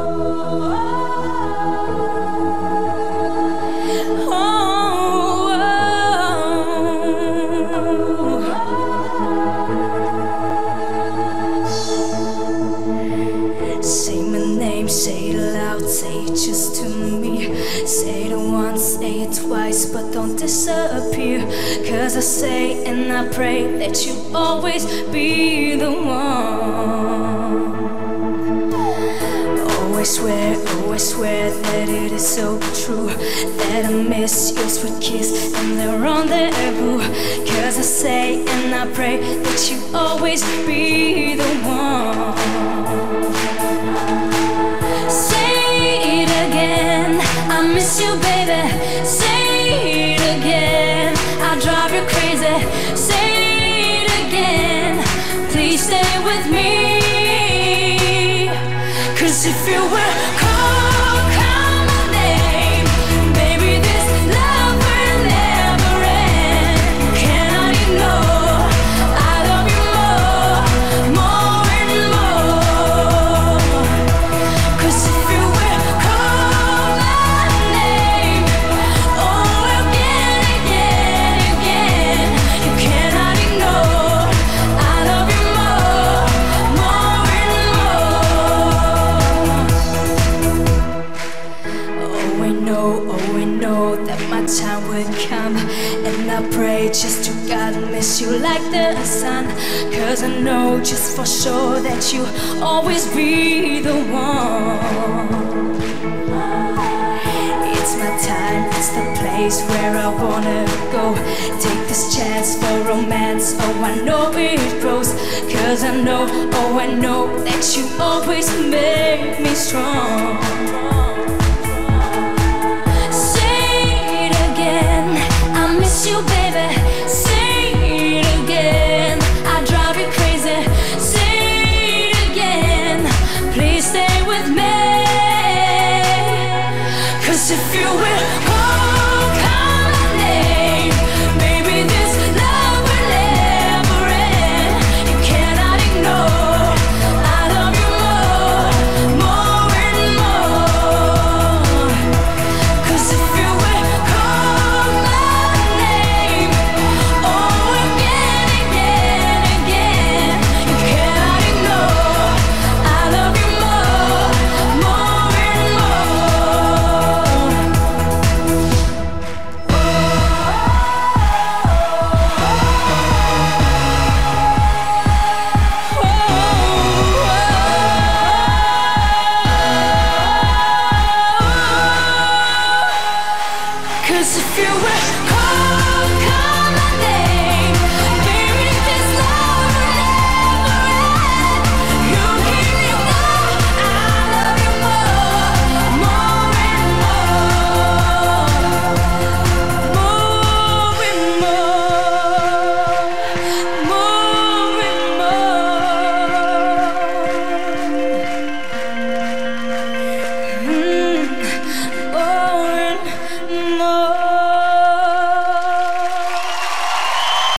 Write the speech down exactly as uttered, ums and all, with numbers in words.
Say my name, say it loud, say it just to me. Say it once, say it twice, but don't disappear. Cause I say and I pray that you always be the one. Always swear, always swear that it is so true, that I miss your sweet kiss and the rendezvous. Cause I say and I pray that you always be the one. I miss you, baby. Say it again. I drive you crazy. Say it again. Please stay with me. Cause if you will call, call my name, baby, this love will never end. Cannot ignore, I love you more, more and more. Cause if you will call my name, oh again, again, again, you cannot ignore, I love you more, more and more. Oh, I know, oh, I know that my time will come, and I pray just to God miss you like the sun. Cause I know just for sure that you always be the one. It's my time, it's the place where I wanna go. Take this chance for romance, oh I know it grows. Cause I know, oh I know that you always make me strong. I miss you, baby. Say it again. I drive you crazy. Say it again. Please stay with me. Cause if you will call, call my name, baby, this love will never end. You cannot ignore, I love you more, more and more. Cause if you will call my name, oh again, again, again, you cannot ignore, I love you more, more and cause if you will